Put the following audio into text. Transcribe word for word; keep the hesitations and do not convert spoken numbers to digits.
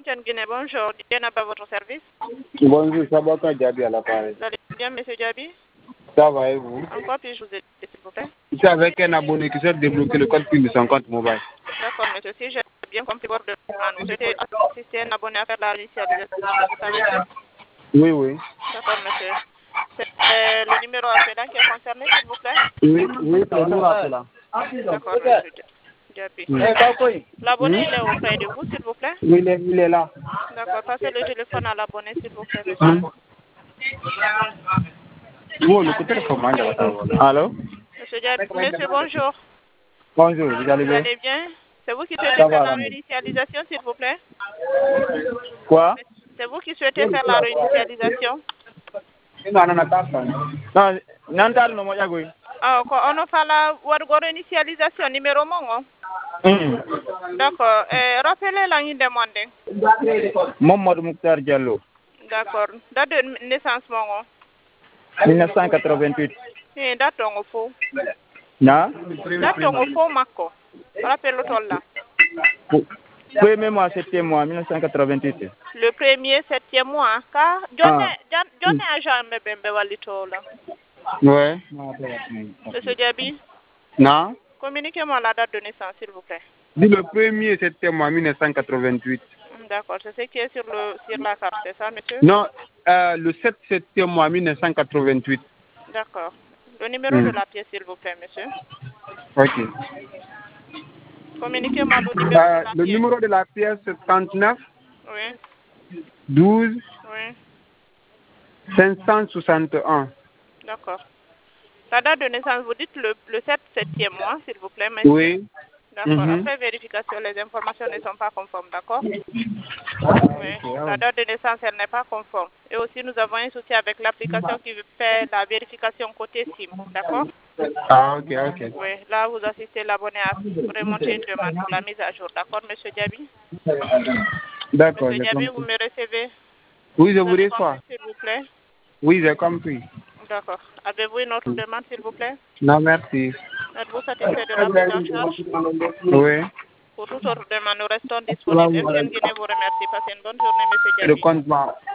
Ancienne Guinée, bonjour. Bien à votre service. Bonjour, Sabaka Diaby à l'appareil. Vous allez bien, monsieur Diaby? Ça va et vous? Encore puis-je vous aider, s'il vous plaît? Je suis avec un abonné qui souhaite débloquer le code PIN de son compte mobile. D'accord, monsieur. Si j'ai bien compris votre demande, vous souhaitez assister un abonné à faire la réinitialisation, c'est ça, monsieur? Oui, oui. D'accord, monsieur. C'est euh, le numéro appelant qui est concerné, s'il vous plaît? Oui, oui, c'est le numéro appelant. D'accord, monsieur Diaby. Oui. L'abonné, il est auprès de vous, s'il vous plaît? Oui, il est, il est là. D'accord, passez le téléphone à l'abonné, s'il vous plaît, monsieur. Bon, le côté de commande. Allô? Monsieur Diaby, monsieur, bonjour. Bonjour, vous allez Vous bien? allez bien? C'est vous qui souhaitez Ça faire va, la Ramon. réinitialisation, s'il vous plaît? Quoi? C'est vous qui souhaitez faire la réinitialisation? Non, non, non, non, non, non, non, non, Ah, ko ono fala wargo réinitialisation numéro mongo. non. D'accord. Euh, rappelez la ñu demandé. Mohamed Mouktar Diallo, D'accord. Date de naissance mongo. mille neuf cent quatre-vingt-huit. Eh, date ngo fo. Non? Date ngo fo makko. Rappelez tolla. Premier mois, septième mois, mille neuf cent quatre-vingt-huit. Le premier septième mois car jonne Ah. jonne agent mbembe walitola. Ouais. Monsieur Diaby, Non? communiquez-moi la date de naissance, s'il vous plaît. Dit le premier septième mois mille neuf cent quatre-vingt-huit. D'accord, c'est ce qui est sur le sur la carte, c'est ça, monsieur? Non, euh, le sept septième mois mille neuf cent quatre-vingt-huit. D'accord. Le numéro Mm. de la pièce, s'il vous plaît, monsieur. Ok. Communiquez-moi le numéro Euh, de la le pièce. numéro de la pièce, c'est trente-neuf, Oui, douze, oui. cinq cent soixante et un. D'accord. La date de naissance, vous dites le, le sept septième mois, s'il vous plaît, monsieur. Oui. D'accord. Mhm. Après vérification, les informations ne sont pas conformes, d'accord? Ah, Oui. ok, ah La ouais. date de naissance, elle n'est pas conforme. Et aussi, nous avons un souci avec l'application qui fait la vérification côté SIM, d'accord? Ah, ok, ok. Oui. Là, vous assistez l'abonné à remonter une demande pour la mise à jour, d'accord, monsieur Diaby? D'accord, Monsieur j'ai Diaby, vous compris. me recevez? Oui, je Vous vous avez reçois. compris, s'il vous plaît? Oui, j'ai compris. D'accord. Avez-vous une autre demande, s'il vous plaît? Non, merci. Êtes-vous satisfait de la prise en charge? Oui. Pour toute autre demande, nous restons disponibles. M T N Guinée vous remercie. Passez une bonne journée, monsieur Le Diaby. compte,